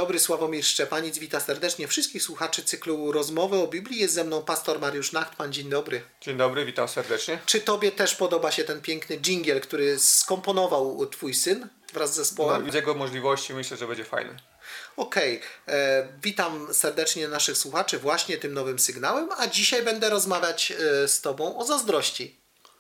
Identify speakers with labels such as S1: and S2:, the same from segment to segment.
S1: dobry, Sławomir Szczepanic, witam serdecznie wszystkich słuchaczy cyklu Rozmowy o Biblii. Jest ze mną pastor Mariusz Nachtman. Dzień dobry.
S2: Dzień dobry, witam serdecznie.
S1: Czy Tobie też podoba się ten piękny dżingiel, który skomponował Twój syn wraz z zespołem?
S2: Z jego możliwości myślę, że będzie fajny.
S1: Okej. Witam serdecznie naszych słuchaczy właśnie tym nowym sygnałem, a dzisiaj będę rozmawiać z Tobą o zazdrości.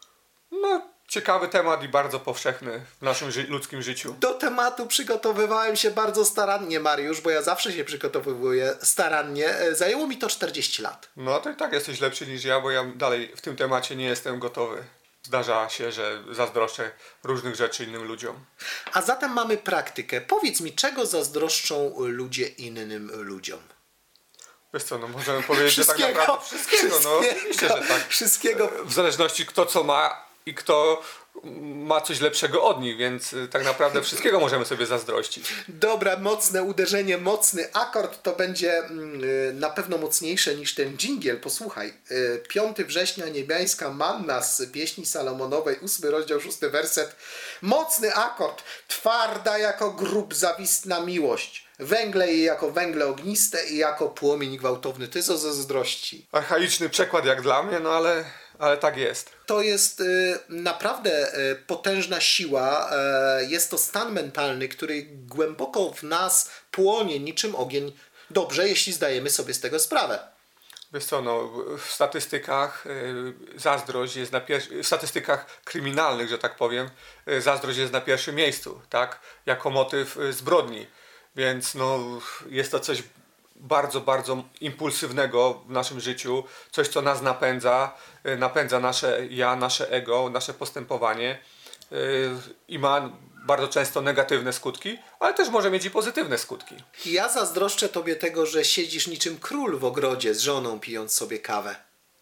S2: Ciekawy temat i bardzo powszechny w naszym ludzkim życiu.
S1: Do tematu przygotowywałem się bardzo starannie, Mariusz, bo ja zawsze się przygotowuję starannie. Zajęło mi to 40 lat.
S2: No to i tak jesteś lepszy niż ja, bo ja dalej w tym temacie nie jestem gotowy. Zdarza się, że zazdroszczę różnych rzeczy innym ludziom.
S1: A zatem mamy praktykę. Powiedz mi, czego zazdroszczą ludzie innym ludziom?
S2: Wiesz co, możemy powiedzieć, że tak naprawdę wszystkiego. Oczywiście, że tak.
S1: Wszystkiego.
S2: W zależności kto co ma i kto ma coś lepszego od nich, więc tak naprawdę wszystkiego możemy sobie zazdrościć.
S1: Dobra, mocne uderzenie, mocny akord to będzie na pewno mocniejsze niż ten dżingiel. Posłuchaj, 5 września niebiańska manna z pieśni Salomonowej, 8 rozdział, 6 werset. Mocny akord, twarda jako grób zawistna miłość. Węgle jej jako węgle ogniste i jako płomień gwałtowny. To jest o zazdrości.
S2: Archaiczny przekład jak dla mnie, ale tak jest.
S1: To jest naprawdę potężna siła. Jest to stan mentalny, który głęboko w nas płonie niczym ogień. Dobrze, jeśli zdajemy sobie z tego sprawę.
S2: Wiesz co, w statystykach zazdrość jest w statystykach kryminalnych, że tak powiem, zazdrość jest na pierwszym miejscu, tak? Jako motyw zbrodni. Więc jest to coś bardzo, bardzo impulsywnego w naszym życiu, coś co nas napędza nasze ja, nasze ego, nasze postępowanie i ma bardzo często negatywne skutki, ale też może mieć i pozytywne skutki.
S1: Ja zazdroszczę Tobie tego, że siedzisz niczym król w ogrodzie z żoną, pijąc sobie kawę.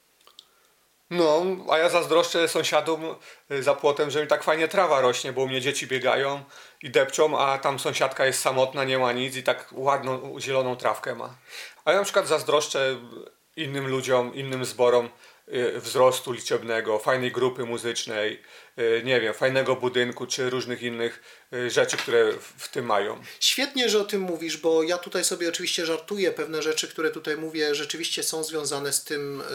S2: A ja zazdroszczę sąsiadom za płotem, że mi tak fajnie trawa rośnie, bo u mnie dzieci biegają i depczą, a tam sąsiadka jest samotna, nie ma nic i tak ładną, zieloną trawkę ma. A ja na przykład zazdroszczę innym ludziom, innym zborom wzrostu liczebnego, fajnej grupy muzycznej, nie wiem, fajnego budynku czy różnych innych rzeczy, które w tym mają.
S1: Świetnie, że o tym mówisz, bo ja tutaj sobie oczywiście żartuję. Pewne rzeczy, które tutaj mówię, rzeczywiście są związane z tym,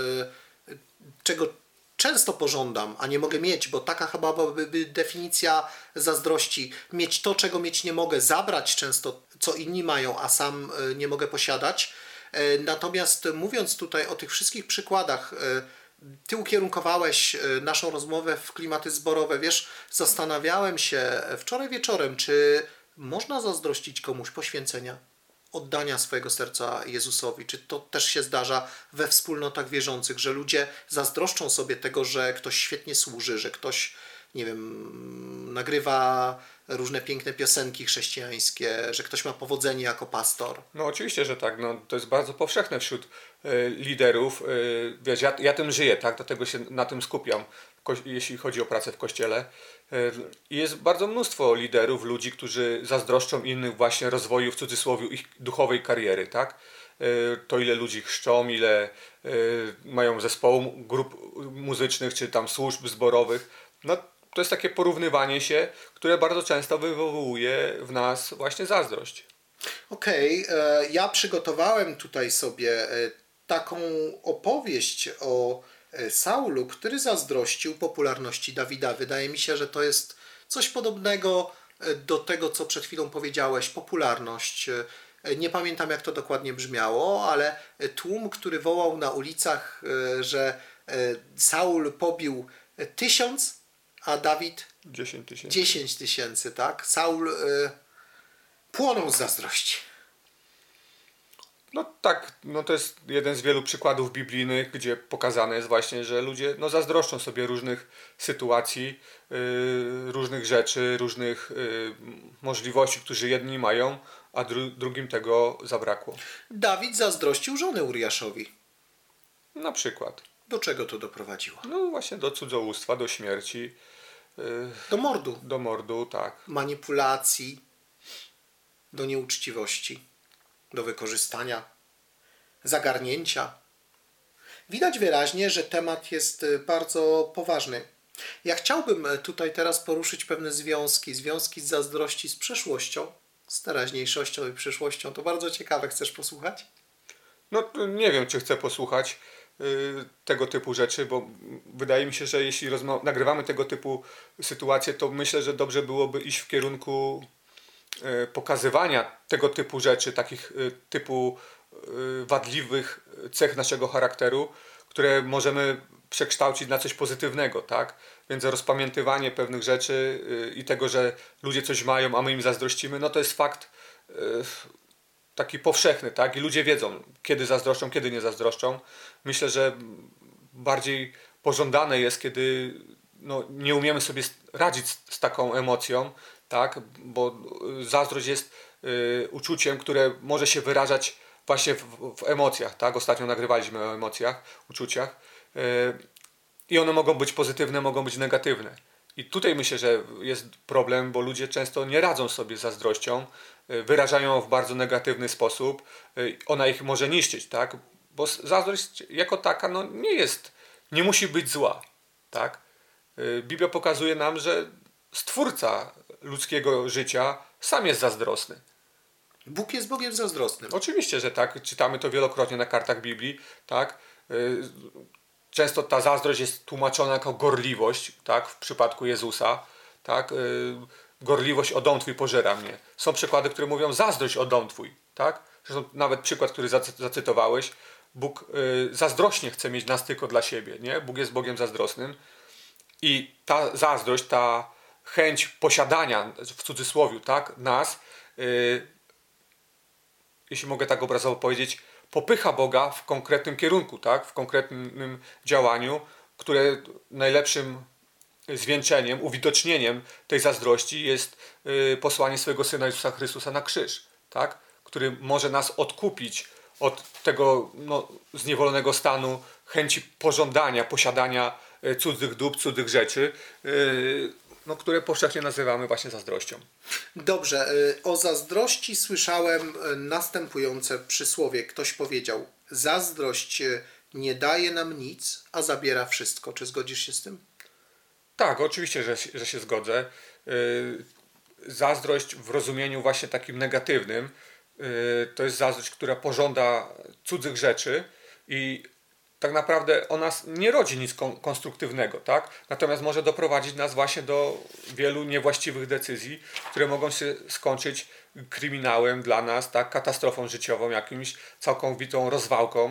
S1: czego często pożądam, a nie mogę mieć, bo taka chyba byłaby definicja zazdrości. Mieć to, czego mieć nie mogę, zabrać często, co inni mają, a sam nie mogę posiadać. Natomiast mówiąc tutaj o tych wszystkich przykładach, Ty ukierunkowałeś naszą rozmowę w klimaty zborowe. Wiesz, zastanawiałem się wczoraj wieczorem, czy można zazdrościć komuś poświęcenia, oddania swojego serca Jezusowi. Czy to też się zdarza we wspólnotach wierzących, że ludzie zazdroszczą sobie tego, że ktoś świetnie służy, że ktoś, nie wiem, nagrywa różne piękne piosenki chrześcijańskie, że ktoś ma powodzenie jako pastor?
S2: Oczywiście, że tak. To jest bardzo powszechne wśród liderów. Wiesz, ja tym żyję, tak? Dlatego się na tym skupiam, jeśli chodzi o pracę w kościele. Jest bardzo mnóstwo liderów, ludzi, którzy zazdroszczą innych właśnie rozwoju, w cudzysłowie, ich duchowej kariery, tak? To ile ludzi chrzczą, ile mają zespołu, grup muzycznych, czy tam służb zborowych. To jest takie porównywanie się, które bardzo często wywołuje w nas właśnie zazdrość.
S1: Okej, ja przygotowałem tutaj sobie taką opowieść o Saulu, który zazdrościł popularności Dawida. Wydaje mi się, że to jest coś podobnego do tego, co przed chwilą powiedziałeś, popularność. Nie pamiętam, jak to dokładnie brzmiało, ale tłum, który wołał na ulicach, że Saul pobił 1000, a Dawid 10 tysięcy, tak? Saul płonął z zazdrości.
S2: Tak, to jest jeden z wielu przykładów biblijnych, gdzie pokazane jest właśnie, że ludzie zazdroszczą sobie różnych sytuacji, różnych rzeczy, różnych możliwości, które jedni mają, a drugim tego zabrakło.
S1: Dawid zazdrościł żonę Uriaszowi.
S2: Na przykład.
S1: Do czego to doprowadziło?
S2: Właśnie do cudzołóstwa, do śmierci.
S1: Do mordu.
S2: Do mordu, tak.
S1: Manipulacji, do nieuczciwości, do wykorzystania, zagarnięcia. Widać wyraźnie, że temat jest bardzo poważny. Ja chciałbym tutaj teraz poruszyć pewne związki z zazdrości z przeszłością z teraźniejszością i przyszłością. To bardzo ciekawe. Chcesz posłuchać?
S2: No to nie wiem, czy chcę posłuchać tego typu rzeczy, bo wydaje mi się, że jeśli nagrywamy tego typu sytuacje, to myślę, że dobrze byłoby iść w kierunku pokazywania tego typu rzeczy, takich typu wadliwych cech naszego charakteru, które możemy przekształcić na coś pozytywnego, tak? Więc rozpamiętywanie pewnych rzeczy i tego, że ludzie coś mają, a my im zazdrościmy, no to jest fakt taki powszechny, tak? I ludzie wiedzą, kiedy zazdroszczą, kiedy nie zazdroszczą. Myślę, że bardziej pożądane jest, kiedy no, nie umiemy sobie radzić z taką emocją, tak? Bo zazdrość jest uczuciem, które może się wyrażać właśnie w emocjach, tak? Ostatnio nagrywaliśmy o emocjach, uczuciach. I one mogą być pozytywne, mogą być negatywne. I tutaj myślę, że jest problem, bo ludzie często nie radzą sobie z zazdrością, wyrażają ją w bardzo negatywny sposób. Ona ich może niszczyć, tak? Bo zazdrość jako taka no, nie musi być zła, tak? Biblia pokazuje nam, że Stwórca ludzkiego życia sam jest zazdrosny.
S1: Bóg jest Bogiem zazdrosnym.
S2: Oczywiście, że tak. Czytamy to wielokrotnie na kartach Biblii, tak? Często ta zazdrość jest tłumaczona jako gorliwość, tak? W przypadku Jezusa, tak? Gorliwość o dom Twój pożera mnie. Są przykłady, które mówią zazdrość o dom Twój, tak? Zresztą nawet przykład, który zacytowałeś, Bóg zazdrośnie chce mieć nas tylko dla siebie, nie? Bóg jest Bogiem zazdrosnym i ta zazdrość, ta chęć posiadania, w cudzysłowie, tak? Nas, jeśli mogę tak obrazowo powiedzieć, popycha Boga w konkretnym kierunku, tak? W konkretnym działaniu, które najlepszym zwieńczeniem, uwidocznieniem tej zazdrości jest posłanie swojego Syna Jezusa Chrystusa na krzyż, tak? Który może nas odkupić od tego no, zniewolonego stanu chęci pożądania, posiadania cudzych dóbr, cudzych rzeczy, no, które powszechnie nazywamy właśnie zazdrością.
S1: Dobrze, o zazdrości słyszałem następujące przysłowie. Ktoś powiedział, zazdrość nie daje nam nic, a zabiera wszystko. Czy zgodzisz się z tym?
S2: Tak, oczywiście, że się zgodzę. Zazdrość w rozumieniu właśnie takim negatywnym to jest zazdrość, która pożąda cudzych rzeczy i tak naprawdę ona nie rodzi nic konstruktywnego, tak? Natomiast może doprowadzić nas właśnie do wielu niewłaściwych decyzji, które mogą się skończyć kryminałem dla nas, tak? Katastrofą życiową, jakimś całkowitą rozwałką.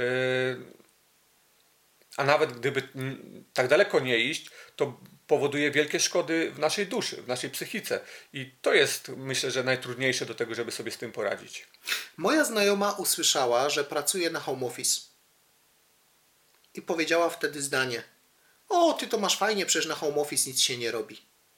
S2: A nawet gdyby tak daleko nie iść, to powoduje wielkie szkody w naszej duszy, w naszej psychice. I to jest, myślę, że najtrudniejsze do tego, żeby sobie z tym poradzić.
S1: Moja znajoma usłyszała, że pracuje na home office. I powiedziała wtedy zdanie. O, ty to masz fajnie, przecież na home office nic się nie robi.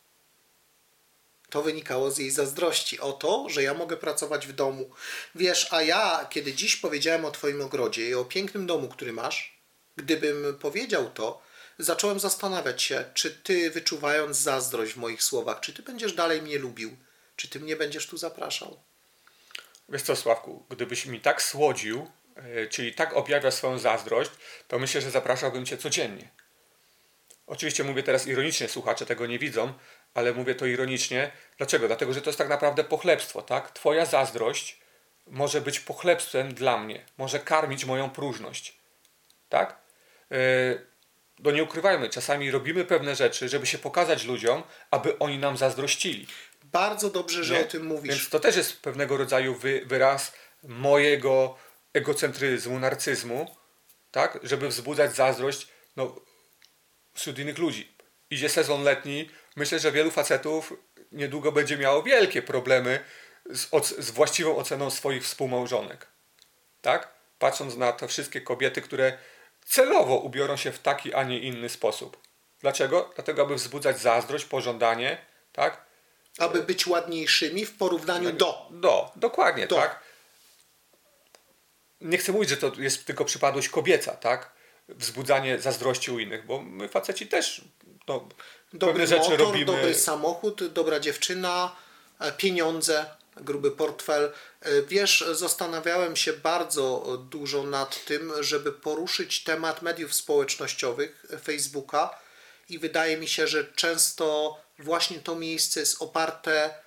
S1: To wynikało z jej zazdrości o to, że ja mogę pracować w domu. Wiesz, a ja, kiedy dziś powiedziałem o twoim ogrodzie i o pięknym domu, który masz, gdybym powiedział to, zacząłem zastanawiać się, czy ty, wyczuwając zazdrość w moich słowach, czy ty będziesz dalej mnie lubił, czy ty mnie będziesz tu zapraszał.
S2: Wiesz co, Sławku, gdybyś mi tak słodził, czyli tak objawiał swoją zazdrość, to myślę, że zapraszałbym cię codziennie. Oczywiście mówię teraz ironicznie, słuchacze tego nie widzą, ale mówię to ironicznie. Dlaczego? Dlatego, że to jest tak naprawdę pochlebstwo, tak? Twoja zazdrość może być pochlebstwem dla mnie, może karmić moją próżność, tak? Bo nie ukrywajmy, czasami robimy pewne rzeczy, żeby się pokazać ludziom, aby oni nam zazdrościli.
S1: Bardzo dobrze, że
S2: Nie?
S1: o tym mówisz.
S2: Więc to też jest pewnego rodzaju wyraz mojego egocentryzmu, narcyzmu, tak? Żeby wzbudzać zazdrość no, wśród innych ludzi. Idzie sezon letni, myślę, że wielu facetów niedługo będzie miało wielkie problemy z właściwą oceną swoich współmałżonek. Tak? Patrząc na te wszystkie kobiety, które celowo ubiorą się w taki, a nie inny sposób. Dlaczego? Dlatego, aby wzbudzać zazdrość, pożądanie, tak?
S1: Aby być ładniejszymi w porównaniu
S2: Dokładnie,
S1: do.
S2: tak? Nie chcę mówić, że to jest tylko przypadłość kobieca, tak? Wzbudzanie zazdrości u innych, bo my faceci też no,
S1: Dobry
S2: pewne rzeczy
S1: motor,
S2: robimy.
S1: dobry samochód, dobra dziewczyna, pieniądze, gruby portfel. Wiesz, zastanawiałem się bardzo dużo nad tym, żeby poruszyć temat mediów społecznościowych, Facebooka i wydaje mi się, że często właśnie to miejsce jest oparte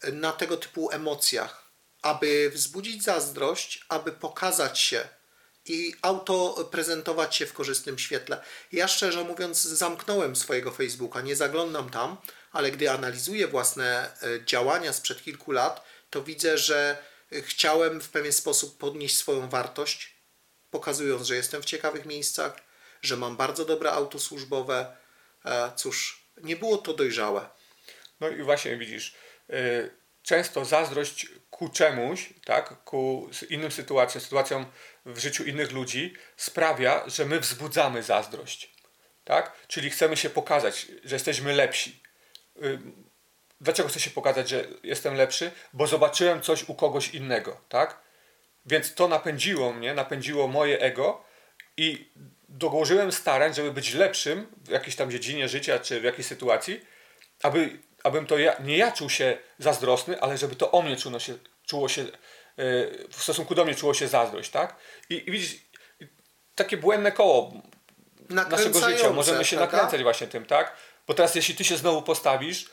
S1: na tego typu emocjach, aby wzbudzić zazdrość, aby pokazać się i prezentować się w korzystnym świetle. Ja szczerze mówiąc zamknąłem swojego Facebooka, nie zaglądam tam, ale gdy analizuję własne działania sprzed kilku lat, to widzę, że chciałem w pewien sposób podnieść swoją wartość, pokazując, że jestem w ciekawych miejscach, że mam bardzo dobre auto służbowe. Cóż, nie było to dojrzałe.
S2: No i właśnie widzisz, często zazdrość ku czemuś, tak, ku innym sytuacjom w życiu innych ludzi sprawia, że my wzbudzamy zazdrość. Tak? Czyli chcemy się pokazać, że jesteśmy lepsi. Dlaczego chcę się pokazać, że jestem lepszy? Bo zobaczyłem coś u kogoś innego. Tak? Więc to napędziło moje ego i dołożyłem starań, żeby być lepszym w jakiejś tam dziedzinie życia czy w jakiejś sytuacji, abym to nie ja czuł się zazdrosny, ale żeby to o mnie czuło się w stosunku do mnie czuło się zazdrość, tak? I widzisz, takie błędne koło naszego życia, możemy się nakręcać właśnie tym, tak? Bo teraz jeśli ty się znowu postawisz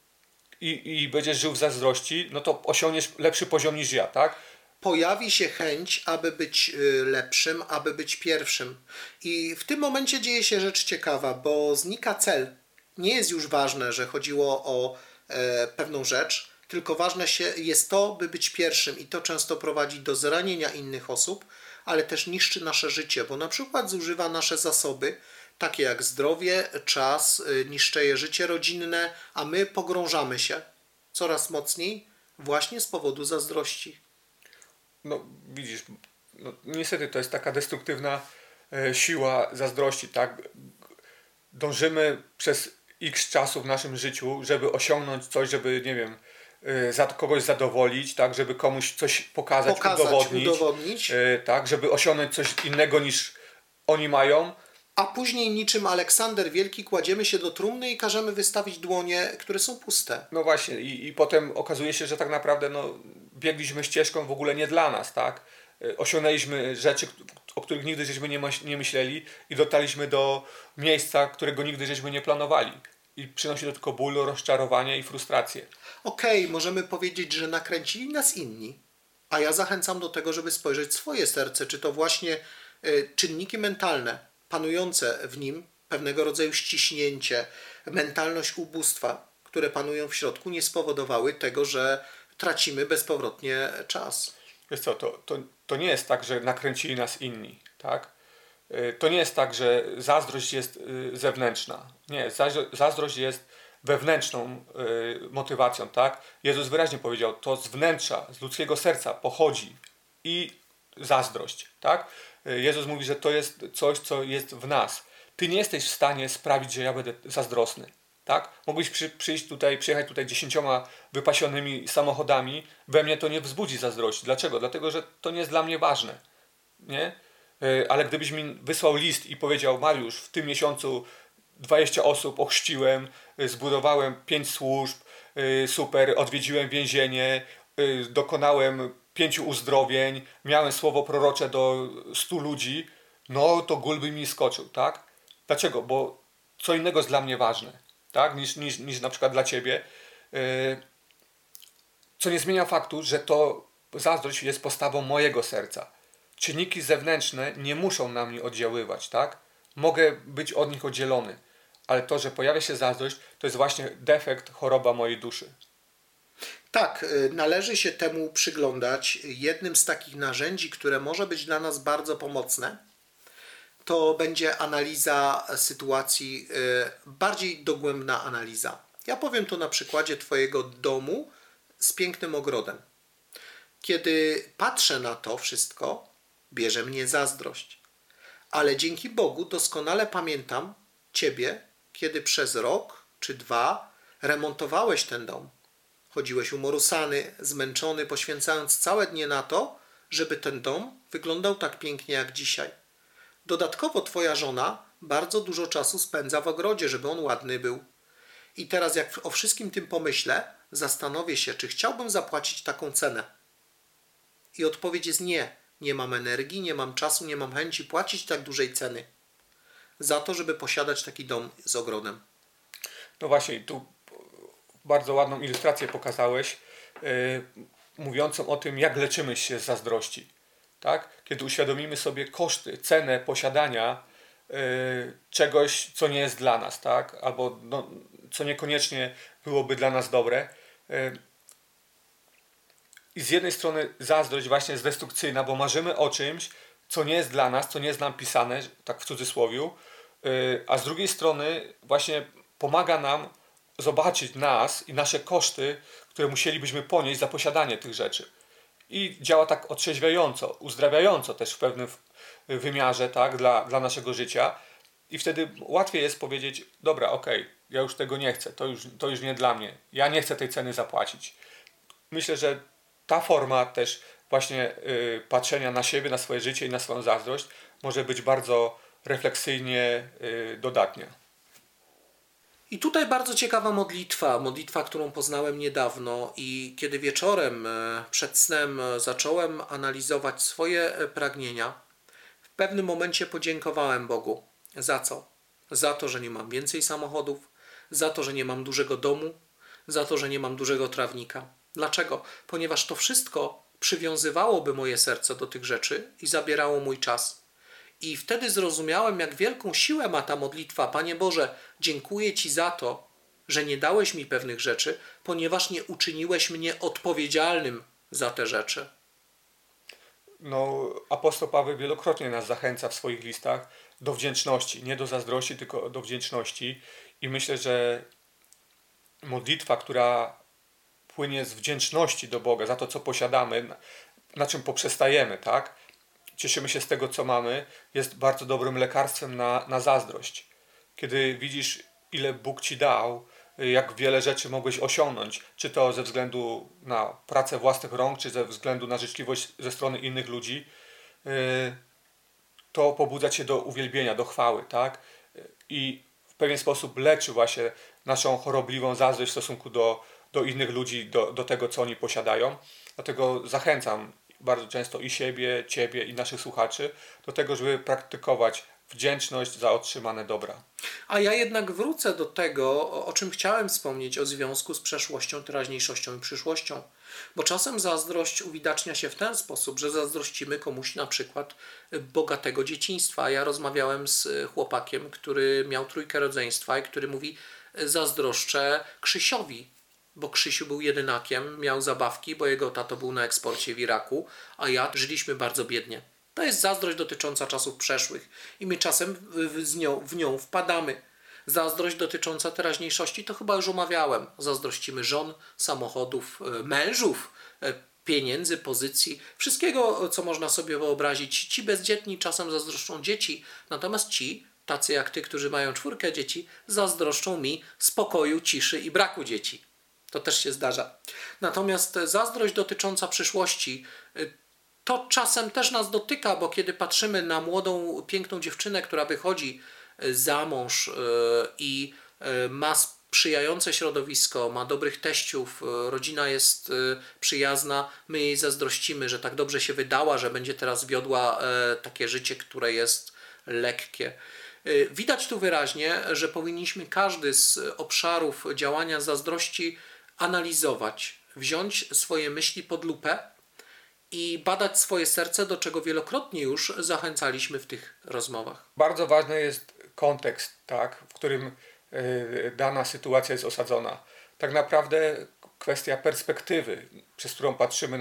S2: i będziesz żył w zazdrości, no to osiągniesz lepszy poziom niż ja, tak?
S1: Pojawi się chęć, aby być lepszym, aby być pierwszym. I w tym momencie dzieje się rzecz ciekawa, bo znika cel. Nie jest już ważne, że chodziło o pewną rzecz, tylko ważne jest to, by być pierwszym i to często prowadzi do zranienia innych osób, ale też niszczy nasze życie, bo na przykład zużywa nasze zasoby, takie jak zdrowie, czas, niszczeje życie rodzinne, a my pogrążamy się coraz mocniej właśnie z powodu zazdrości.
S2: No widzisz, no, niestety to jest taka destruktywna siła zazdrości, tak? Dążymy przez x czasu w naszym życiu, żeby osiągnąć coś, żeby, nie wiem, kogoś zadowolić, tak, żeby komuś coś pokazać, udowodnić. Tak, żeby osiągnąć coś innego niż oni mają.
S1: A później niczym Aleksander Wielki kładziemy się do trumny i każemy wystawić dłonie, które są puste.
S2: No właśnie i potem okazuje się, że tak naprawdę biegliśmy ścieżką w ogóle nie dla nas, tak? Osiągnęliśmy rzeczy, o których nigdy żeśmy nie myśleli i dotarliśmy do miejsca, którego nigdy żeśmy nie planowali. I przynosi to tylko ból, rozczarowanie i frustrację.
S1: Okej, możemy powiedzieć, że nakręcili nas inni, a ja zachęcam do tego, żeby spojrzeć w swoje serce, czy to właśnie czynniki mentalne panujące w nim, pewnego rodzaju ściśnięcie, mentalność ubóstwa, które panują w środku, nie spowodowały tego, że tracimy bezpowrotnie czas.
S2: Wiesz co, to nie jest tak, że nakręcili nas inni, tak? To nie jest tak, że zazdrość jest zewnętrzna. Nie, zazdrość jest wewnętrzną motywacją, tak? Jezus wyraźnie powiedział, to z wnętrza, z ludzkiego serca pochodzi i zazdrość, tak? Jezus mówi, że to jest coś, co jest w nas. Ty nie jesteś w stanie sprawić, że ja będę zazdrosny, tak? Mógłbyś przyjechać tutaj 10 wypasionymi samochodami, we mnie to nie wzbudzi zazdrości. Dlaczego? Dlatego, że to nie jest dla mnie ważne, nie? Ale gdybyś mi wysłał list i powiedział, Mariusz, w tym miesiącu 20 osób ochrzciłem, zbudowałem 5 służb, super, odwiedziłem więzienie, dokonałem 5 uzdrowień, miałem słowo prorocze do 100 ludzi, no to gól by mi skoczył, tak? Dlaczego? Bo co innego jest dla mnie ważne, tak? Niż na przykład dla ciebie. Co nie zmienia faktu, że to zazdrość jest postawą mojego serca. Czynniki zewnętrzne nie muszą na mnie oddziaływać, tak? Mogę być od nich oddzielony, ale to, że pojawia się zazdrość, to jest właśnie defekt, choroba mojej duszy.
S1: Tak, należy się temu przyglądać. Jednym z takich narzędzi, które może być dla nas bardzo pomocne, to będzie analiza sytuacji, bardziej dogłębna analiza. Ja powiem to na przykładzie Twojego domu z pięknym ogrodem. Kiedy patrzę na to wszystko, bierze mnie zazdrość. Ale dzięki Bogu doskonale pamiętam Ciebie, kiedy przez rok czy 2 remontowałeś ten dom. Chodziłeś umorusany, zmęczony, poświęcając całe dnie na to, żeby ten dom wyglądał tak pięknie jak dzisiaj. Dodatkowo Twoja żona bardzo dużo czasu spędza w ogrodzie, żeby on ładny był. I teraz jak o wszystkim tym pomyślę, zastanowię się, czy chciałbym zapłacić taką cenę. I odpowiedź jest nie. Nie mam energii, nie mam czasu, nie mam chęci płacić tak dużej ceny za to, żeby posiadać taki dom z ogrodem.
S2: No właśnie, tu bardzo ładną ilustrację pokazałeś. mówiącą o tym, jak leczymy się z zazdrości. Tak? Kiedy uświadomimy sobie koszty, cenę posiadania czegoś, co nie jest dla nas, tak? Albo no, co niekoniecznie byłoby dla nas dobre. I z jednej strony zazdrość właśnie jest destrukcyjna, bo marzymy o czymś, co nie jest dla nas, co nie jest nam pisane, tak w cudzysłowiu, a z drugiej strony właśnie pomaga nam zobaczyć nas i nasze koszty, które musielibyśmy ponieść za posiadanie tych rzeczy. I działa tak otrzeźwiająco, uzdrawiająco też w pewnym wymiarze, tak, dla naszego życia. I wtedy łatwiej jest powiedzieć, dobra, okej, ja już tego nie chcę, to już nie dla mnie, ja nie chcę tej ceny zapłacić. Myślę, że ta forma też właśnie patrzenia na siebie, na swoje życie i na swoją zazdrość może być bardzo refleksyjnie dodatnia.
S1: I tutaj bardzo ciekawa modlitwa, którą poznałem niedawno i kiedy wieczorem przed snem zacząłem analizować swoje pragnienia, w pewnym momencie podziękowałem Bogu. Za co? Za to, że nie mam więcej samochodów, za to, że nie mam dużego domu, za to, że nie mam dużego trawnika. Dlaczego? Ponieważ to wszystko przywiązywałoby moje serce do tych rzeczy i zabierało mój czas. I wtedy zrozumiałem, jak wielką siłę ma ta modlitwa. Panie Boże, dziękuję Ci za to, że nie dałeś mi pewnych rzeczy, ponieważ nie uczyniłeś mnie odpowiedzialnym za te rzeczy.
S2: No, apostoł Paweł wielokrotnie nas zachęca w swoich listach do wdzięczności, nie do zazdrości, tylko do wdzięczności. I myślę, że modlitwa, która płynie z wdzięczności do Boga za to, co posiadamy, na czym poprzestajemy, tak? Cieszymy się z tego, co mamy, jest bardzo dobrym lekarstwem na zazdrość. Kiedy widzisz, ile Bóg Ci dał, jak wiele rzeczy mogłeś osiągnąć, czy to ze względu na pracę własnych rąk, czy ze względu na życzliwość ze strony innych ludzi, to pobudza Cię do uwielbienia, do chwały, tak? I w pewien sposób leczy właśnie naszą chorobliwą zazdrość w stosunku do innych ludzi, do tego, co oni posiadają. Dlatego zachęcam bardzo często i siebie, Ciebie i naszych słuchaczy do tego, żeby praktykować wdzięczność za otrzymane dobra.
S1: A ja jednak wrócę do tego, o czym chciałem wspomnieć, o związku z przeszłością, teraźniejszością i przyszłością. Bo czasem zazdrość uwidacznia się w ten sposób, że zazdrościmy komuś na przykład bogatego dzieciństwa. Ja rozmawiałem z chłopakiem, który miał trójkę rodzeństwa i który mówi, zazdroszczę Krzysiowi, bo Krzysiu był jedynakiem, miał zabawki, bo jego tato był na eksporcie w Iraku, a ja żyliśmy bardzo biednie. To jest zazdrość dotycząca czasów przeszłych i my czasem w nią wpadamy. Zazdrość dotycząca teraźniejszości to chyba już omawiałem. Zazdrościmy żon, samochodów, mężów, pieniędzy, pozycji, wszystkiego, co można sobie wyobrazić. Ci bezdzietni czasem zazdroszczą dzieci, natomiast ci, tacy jak ty, którzy mają 4 dzieci, zazdroszczą mi spokoju, ciszy i braku dzieci. To też się zdarza. Natomiast zazdrość dotycząca przyszłości, to czasem też nas dotyka, bo kiedy patrzymy na młodą, piękną dziewczynę, która wychodzi za mąż i ma sprzyjające środowisko, ma dobrych teściów, rodzina jest przyjazna, my jej zazdrościmy, że tak dobrze się wydała, że będzie teraz wiodła takie życie, które jest lekkie. Widać tu wyraźnie, że powinniśmy każdy z obszarów działania zazdrości analizować, wziąć swoje myśli pod lupę i badać swoje serce, do czego wielokrotnie już zachęcaliśmy w tych rozmowach.
S2: Bardzo ważny jest kontekst, tak, w którym dana sytuacja jest osadzona. Tak naprawdę kwestia perspektywy, przez którą patrzymy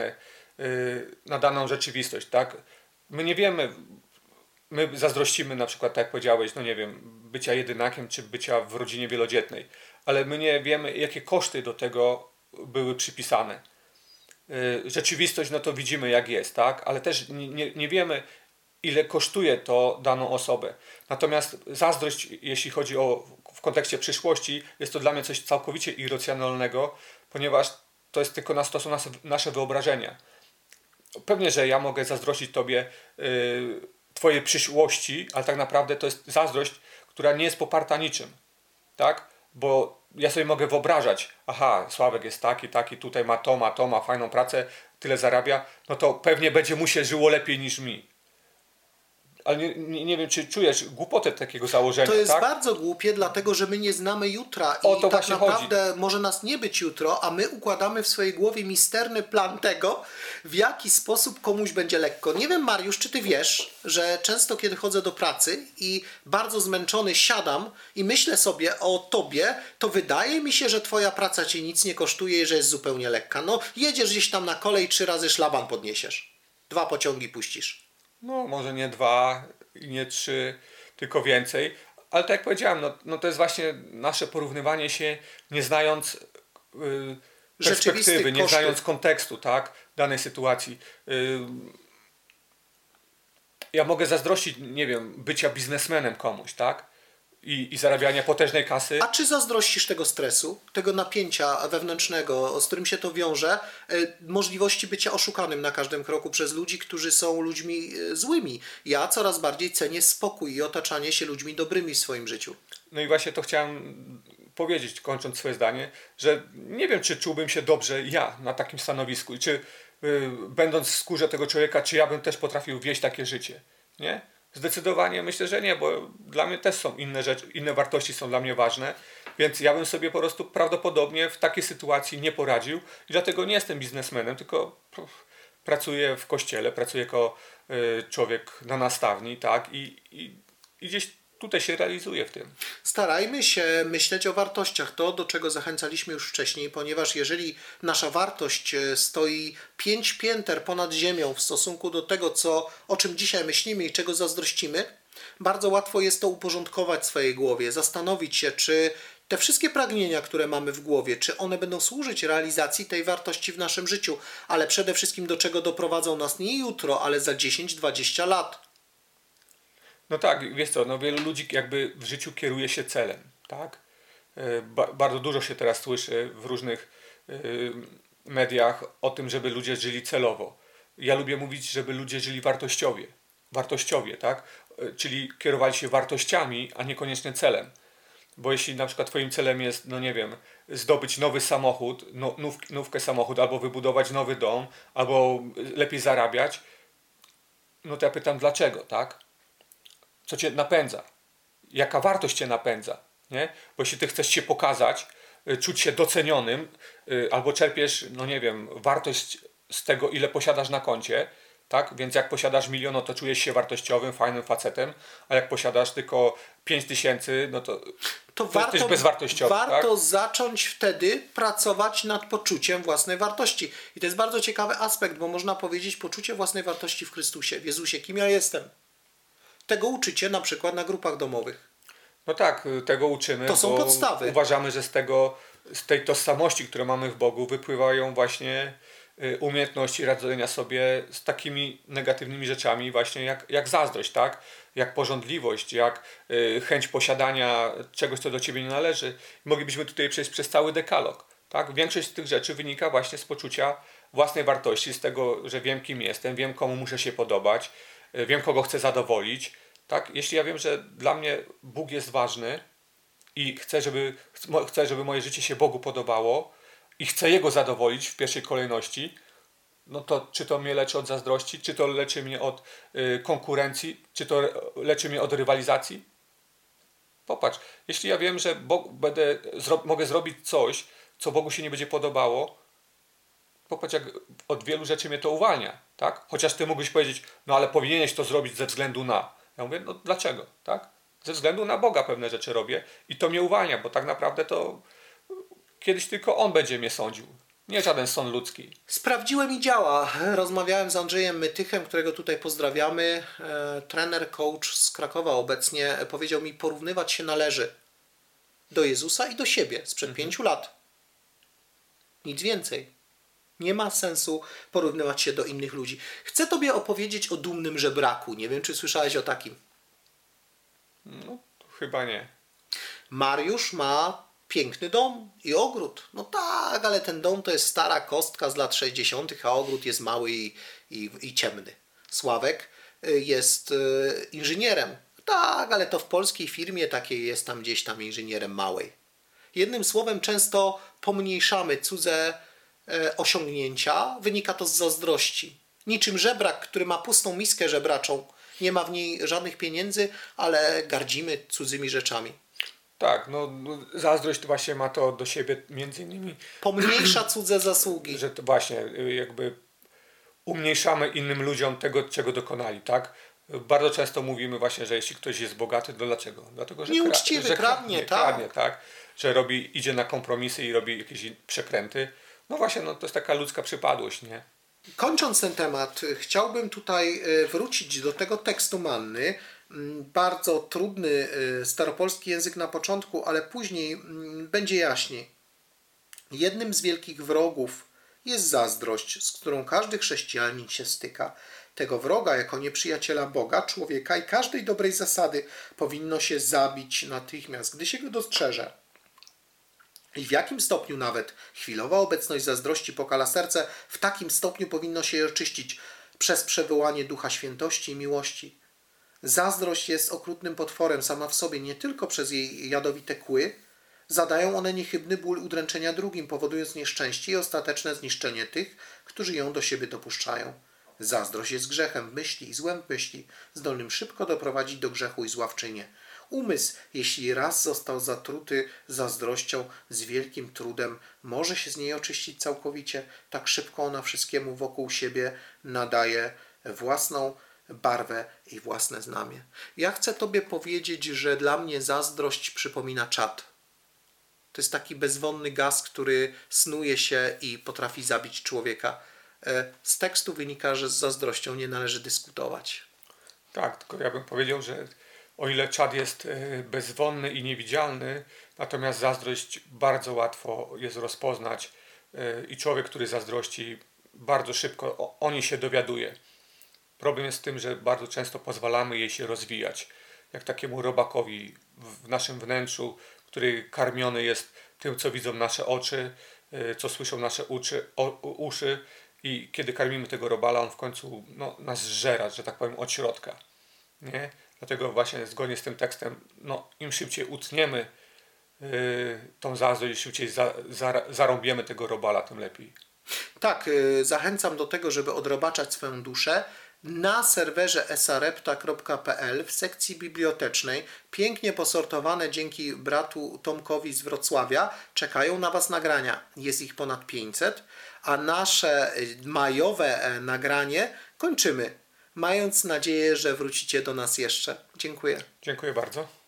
S2: na daną rzeczywistość. Tak? My nie wiemy, my zazdrościmy na przykład, tak jak powiedziałeś, no nie wiem, bycia jedynakiem czy bycia w rodzinie wielodzietnej, ale my nie wiemy, jakie koszty do tego były przypisane. Rzeczywistość, no to widzimy jak jest, tak? Ale też nie wiemy, ile kosztuje to daną osobę. Natomiast zazdrość, jeśli chodzi w kontekście przyszłości, jest to dla mnie coś całkowicie irracjonalnego, ponieważ to jest tylko nasze wyobrażenia. Pewnie, że ja mogę zazdrościć Tobie Twojej przyszłości, ale tak naprawdę to jest zazdrość, która nie jest poparta niczym, tak? Bo ja sobie mogę wyobrażać, aha, Sławek jest taki, tutaj ma fajną pracę, tyle zarabia, no to pewnie będzie mu się żyło lepiej niż mi. ale nie wiem, czy czujesz głupotę takiego założenia,
S1: To jest
S2: tak?
S1: bardzo głupie, dlatego że my nie znamy jutra
S2: O
S1: i
S2: to
S1: tak
S2: właśnie
S1: naprawdę może nas nie być jutro, a my układamy w swojej głowie misterny plan tego, w jaki sposób komuś będzie lekko. Nie wiem, Mariusz, czy ty wiesz, że często kiedy chodzę do pracy i bardzo zmęczony siadam i myślę sobie o tobie, to wydaje mi się, że twoja praca ci nic nie kosztuje i że jest zupełnie lekka. No, jedziesz gdzieś tam na kolej, 3 razy szlaban podniesiesz. 2 pociągi puścisz.
S2: No, może nie 2 i nie 3, tylko więcej. Ale tak jak powiedziałem, no to jest właśnie nasze porównywanie się, nie znając
S1: Rzeczywistych
S2: perspektywy, nie
S1: kosztów.
S2: znając kontekstu, tak, danej sytuacji. Ja mogę zazdrościć, nie wiem, bycia biznesmenem komuś, tak? I zarabiania potężnej kasy.
S1: A czy zazdrościsz tego stresu, tego napięcia wewnętrznego, z którym się to wiąże, możliwości bycia oszukanym na każdym kroku przez ludzi, którzy są ludźmi złymi? Ja coraz bardziej cenię spokój i otaczanie się ludźmi dobrymi w swoim życiu.
S2: No i właśnie to chciałem powiedzieć, kończąc swoje zdanie, że nie wiem, czy czułbym się dobrze ja na takim stanowisku i czy będąc w skórze tego człowieka, czy ja bym też potrafił wieść takie życie, nie? Zdecydowanie myślę, że nie, bo dla mnie też są inne rzeczy, inne wartości są dla mnie ważne, więc ja bym sobie po prostu prawdopodobnie w takiej sytuacji nie poradził i dlatego nie jestem biznesmenem, tylko pracuję w kościele, pracuję jako człowiek na nastawni, tak? I gdzieś tutaj się realizuję w tym.
S1: Starajmy się myśleć o wartościach, to do czego zachęcaliśmy już wcześniej, ponieważ jeżeli nasza wartość stoi 5 pięter ponad ziemią w stosunku do tego, o czym dzisiaj myślimy i czego zazdrościmy, bardzo łatwo jest to uporządkować w swojej głowie, zastanowić się, czy te wszystkie pragnienia, które mamy w głowie, czy one będą służyć realizacji tej wartości w naszym życiu, ale przede wszystkim do czego doprowadzą nas nie jutro, ale za 10-20 lat.
S2: No tak, wiesz co, no wielu ludzi jakby w życiu kieruje się celem, tak? Bardzo dużo się teraz słyszy w różnych mediach o tym, żeby ludzie żyli celowo. Ja lubię mówić, żeby ludzie żyli wartościowie, tak? Czyli kierowali się wartościami, a niekoniecznie celem. Bo jeśli na przykład twoim celem jest, no nie wiem, zdobyć nowy samochód, nówkę samochód, albo wybudować nowy dom, albo lepiej zarabiać, no to ja pytam dlaczego, tak? Co cię napędza? Jaka wartość cię napędza? Nie? Bo jeśli ty chcesz się pokazać, czuć się docenionym, albo czerpiesz, no nie wiem, wartość z tego, ile posiadasz na koncie, tak? Więc jak posiadasz 1 000 000, to czujesz się wartościowym, fajnym facetem, a jak posiadasz tylko 5 000, no to jesteś bezwartościowy.
S1: Warto
S2: tak?
S1: zacząć wtedy pracować nad poczuciem własnej wartości. I to jest bardzo ciekawy aspekt, bo można powiedzieć poczucie własnej wartości w Chrystusie, w Jezusie. Kim ja jestem? Tego uczycie na przykład na grupach domowych.
S2: No tak, tego uczymy,
S1: To są
S2: bo
S1: podstawy.
S2: uważamy, że z tej tożsamości, które mamy w Bogu, wypływają właśnie umiejętności radzenia sobie z takimi negatywnymi rzeczami właśnie jak zazdrość, tak? Jak pożądliwość, jak chęć posiadania czegoś, co do ciebie nie należy. Moglibyśmy tutaj przejść przez cały dekalog. Tak? Większość z tych rzeczy wynika właśnie z poczucia własnej wartości, z tego, że wiem, kim jestem, wiem, komu muszę się podobać, wiem, kogo chcę zadowolić. Tak? Jeśli ja wiem, że dla mnie Bóg jest ważny i chcę, żeby moje życie się Bogu podobało i chcę Jego zadowolić w pierwszej kolejności, no to czy to mnie leczy od zazdrości, czy to leczy mnie od konkurencji, czy to leczy mnie od rywalizacji? Popatrz, jeśli ja wiem, że mogę zrobić coś, co Bogu się nie będzie podobało, popatrz, jak od wielu rzeczy mnie to uwalnia, tak? Chociaż ty mógłbyś powiedzieć, no ale powinieneś to zrobić ze względu na. Ja mówię, no dlaczego, tak? Ze względu na Boga pewne rzeczy robię i to mnie uwalnia, bo tak naprawdę to kiedyś tylko On będzie mnie sądził, nie żaden sąd ludzki.
S1: Sprawdziłem i działa. Rozmawiałem z Andrzejem Mytychem, którego tutaj pozdrawiamy. Trener, coach z Krakowa obecnie powiedział mi, porównywać się należy do Jezusa i do siebie sprzed 5 lat. Nic więcej. Nie ma sensu porównywać się do innych ludzi. Chcę tobie opowiedzieć o dumnym żebraku. Nie wiem, czy słyszałeś o takim.
S2: No, chyba nie.
S1: Mariusz ma piękny dom i ogród. No tak, ale ten dom to jest stara kostka z lat 60., a ogród jest mały i ciemny. Sławek jest inżynierem. Tak, ale to w polskiej firmie takiej jest tam gdzieś tam inżynierem małej. Jednym słowem często pomniejszamy cudze osiągnięcia. Wynika to z zazdrości. Niczym żebrak, który ma pustą miskę żebraczą nie ma w niej żadnych pieniędzy, ale gardzimy cudzymi rzeczami.
S2: Tak, zazdrość to właśnie ma to do siebie między innymi,
S1: Pomniejsza cudze zasługi.
S2: że to właśnie jakby umniejszamy innym ludziom tego, czego dokonali, tak? Bardzo często mówimy właśnie, że jeśli ktoś jest bogaty, to dlaczego? Dlatego, że
S1: Nieuczciwy, kradnie, tak.
S2: kradnie, tak? Że idzie na kompromisy i robi jakieś przekręty. No właśnie, to jest taka ludzka przypadłość, nie?
S1: Kończąc ten temat, chciałbym tutaj wrócić do tego tekstu Manny. Bardzo trudny staropolski język na początku, ale później będzie jaśniej. Jednym z wielkich wrogów jest zazdrość, z którą każdy chrześcijanin się styka. Tego wroga jako nieprzyjaciela Boga, człowieka i każdej dobrej zasady powinno się zabić natychmiast, gdy się go dostrzeże. I w jakim stopniu nawet chwilowa obecność zazdrości pokala serce, w takim stopniu powinno się je oczyścić przez przywołanie Ducha Świętości i miłości. Zazdrość jest okrutnym potworem sama w sobie, nie tylko przez jej jadowite kły. Zadają one niechybny ból udręczenia drugim, powodując nieszczęście i ostateczne zniszczenie tych, którzy ją do siebie dopuszczają. Zazdrość jest grzechem w myśli i złem w myśli, zdolnym szybko doprowadzić do grzechu i zła w czynie. Umysł, jeśli raz został zatruty zazdrością, z wielkim trudem może się z niej oczyścić całkowicie. Tak szybko ona wszystkiemu wokół siebie nadaje własną barwę i własne znamie. Ja chcę Tobie powiedzieć, że dla mnie zazdrość przypomina czad. To jest taki bezwonny gaz, który snuje się i potrafi zabić człowieka. Z tekstu wynika, że z zazdrością nie należy dyskutować.
S2: Tak, tylko ja bym powiedział, że o ile czad jest bezwonny i niewidzialny, natomiast zazdrość bardzo łatwo jest rozpoznać i człowiek, który zazdrości, bardzo szybko o niej się dowiaduje. Problem jest w tym, że bardzo często pozwalamy jej się rozwijać. Jak takiemu robakowi w naszym wnętrzu, który karmiony jest tym, co widzą nasze oczy, co słyszą nasze uszy i kiedy karmimy tego robala, on w końcu nas zżera, że tak powiem, od środka. Nie? Dlatego właśnie zgodnie z tym tekstem, im szybciej utniemy tą zazdrość, im szybciej zarąbiemy tego robala, tym lepiej.
S1: Tak, zachęcam do tego, żeby odrobaczać swoją duszę. Na serwerze esarepta.pl w sekcji bibliotecznej, pięknie posortowane dzięki bratu Tomkowi z Wrocławia, czekają na Was nagrania. Jest ich ponad 500, a nasze majowe nagranie kończymy, mając nadzieję, że wrócicie do nas jeszcze. Dziękuję.
S2: Dziękuję bardzo.